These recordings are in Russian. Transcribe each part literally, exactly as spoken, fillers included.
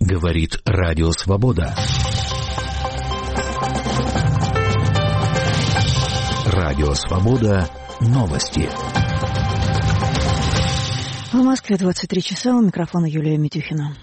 Говорит Радио Свобода. Радио Свобода. Новости. В Москве двадцать три часа. У микрофона Юлия Митюхина.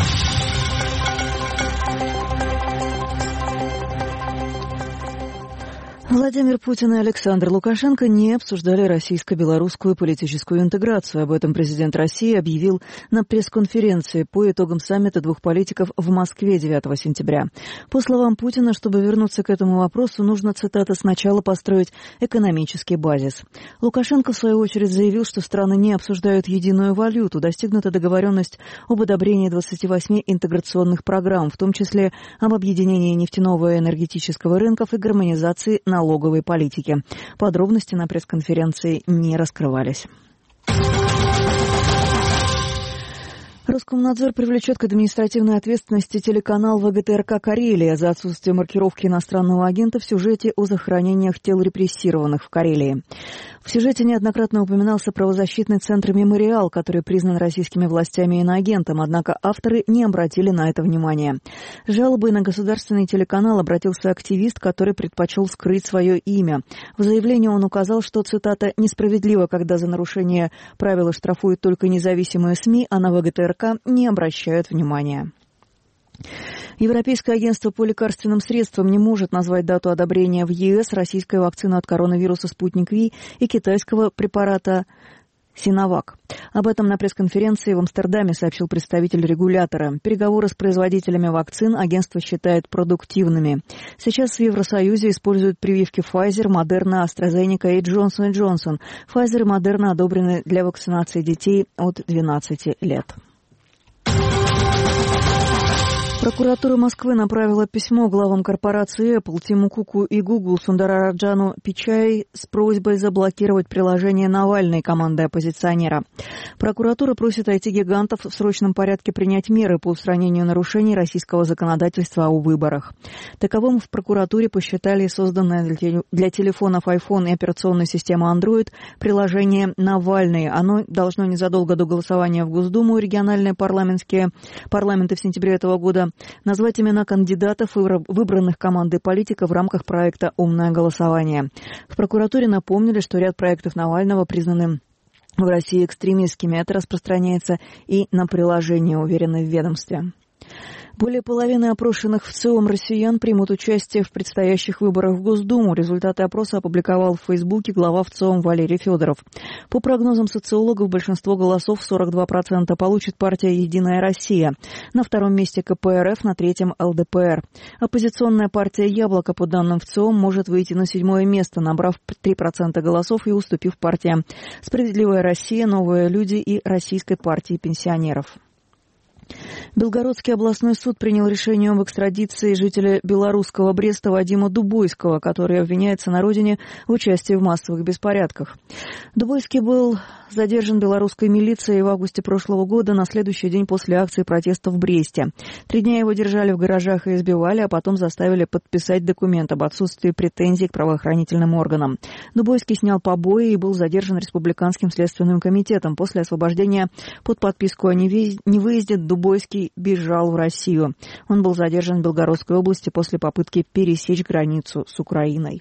Владимир Путин и Александр Лукашенко не обсуждали российско-белорусскую политическую интеграцию. Об этом президент России объявил на пресс-конференции по итогам саммита двух политиков в Москве девятого сентября. По словам Путина, чтобы вернуться к этому вопросу, нужно, цитата, «сначала построить экономический базис». Лукашенко, в свою очередь, заявил, что страны не обсуждают единую валюту. Достигнута договоренность об одобрении двадцати восьми интеграционных программ, в том числе об объединении нефтяного и энергетического рынков и гармонизации налогов. налоговой политики. Подробности на пресс-конференции не раскрывались. Роскомнадзор привлечет к административной ответственности телеканал ВГТРК «Карелия» за отсутствие маркировки иностранного агента в сюжете о захоронениях тел репрессированных в Карелии. В сюжете неоднократно упоминался правозащитный центр «Мемориал», который признан российскими властями иноагентом, однако авторы не обратили на это внимания. С жалобой на государственный телеканал обратился активист, который предпочел скрыть свое имя. В заявлении он указал, что, цитата, «несправедливо, когда за нарушение правил штрафуют только независимые СМИ, а на ВГТРК не обращают внимания». Европейское агентство по лекарственным средствам не может назвать дату одобрения в ЕС российской вакцины от коронавируса «Спутник Ви» и китайского препарата «Синовак». Об этом на пресс-конференции в Амстердаме сообщил представитель регулятора. Переговоры с производителями вакцин агентство считает продуктивными. Сейчас в Евросоюзе используют прививки Pfizer, Moderna, AstraZeneca и Johnson энд Johnson. Pfizer и Moderna одобрены для вакцинации детей от двенадцати лет. Прокуратура Москвы направила письмо главам корпорации Apple Тиму Куку и Google Сундарaraджану Пичай с просьбой заблокировать приложение Навальной команды оппозиционера. Прокуратура просит ай ти-гигантов в срочном порядке принять меры по устранению нарушений российского законодательства о выборах. Таковым в прокуратуре посчитали созданное для телефонов iPhone и операционной системы Android приложение «Навальный». Оно должно незадолго до голосования в Госдуму и региональные парламентские парламенты в сентябре этого года назвать имена кандидатов, выбранных командой политиков в рамках проекта «Умное голосование». В прокуратуре напомнили, что ряд проектов Навального признаны в России экстремистскими. Это распространяется и на приложение, уверены в ведомстве. Более половины опрошенных в ЦИОМ россиян примут участие в предстоящих выборах в Госдуму. Результаты опроса опубликовал в Фейсбуке глава ВЦИОМ Валерий Федоров. По прогнозам социологов, большинство голосов, сорок два процента, получит партия «Единая Россия». На втором месте ка пэ эр эф, на третьем эл дэ пэ эр. Оппозиционная партия «Яблоко», по данным ВЦИОМ, может выйти на седьмое место, набрав три процента голосов и уступив партиям «Справедливая Россия», «Новые люди» и Российской партии пенсионеров. Белгородский областной суд принял решение об экстрадиции жителя белорусского Бреста Вадима Дубойского, который обвиняется на родине в участии в массовых беспорядках. Дубойский был задержан белорусской милицией в августе прошлого года, на следующий день после акции протеста в Бресте. Три дня его держали в гаражах и избивали, а потом заставили подписать документ об отсутствии претензий к правоохранительным органам. Дубойский снял побои и был задержан Республиканским следственным комитетом. После освобождения под подписку о невыезде Дубойский бежал в Россию. Он был задержан в Белгородской области после попытки пересечь границу с Украиной.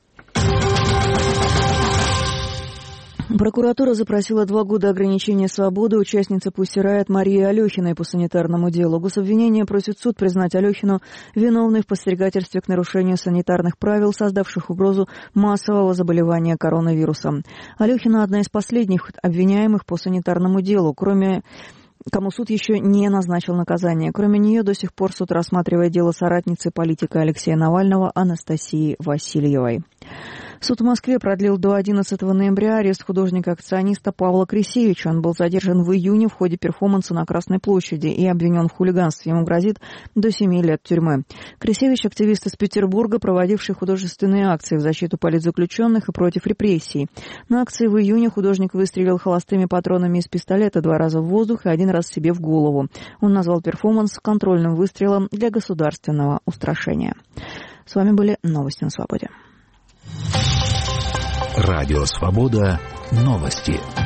Прокуратура запросила два года ограничения свободы участницы Pussy Riot Марии Алехиной по санитарному делу. Гособвинение просит суд признать Алехину виновной в подстрекательстве к нарушению санитарных правил, создавших угрозу массового заболевания коронавирусом. Алехина – одна из последних обвиняемых по санитарному делу, кроме кому суд еще не назначил наказание. Кроме нее, до сих пор суд рассматривает дело соратницы политика Алексея Навального Анастасии Васильевой. Суд в Москве продлил до одиннадцатого ноября арест художника-акциониста Павла Крисевича. Он был задержан в июне в ходе перформанса на Красной площади и обвинен в хулиганстве. Ему грозит до семи лет тюрьмы. Крисевич – активист из Петербурга, проводивший художественные акции в защиту политзаключенных и против репрессий. На акции в июне художник выстрелил холостыми патронами из пистолета два раза в воздух и один раз себе в голову. Он назвал перформанс контрольным выстрелом для государственного устрашения. С вами были новости на Свободе. Радио Свобода. Новости.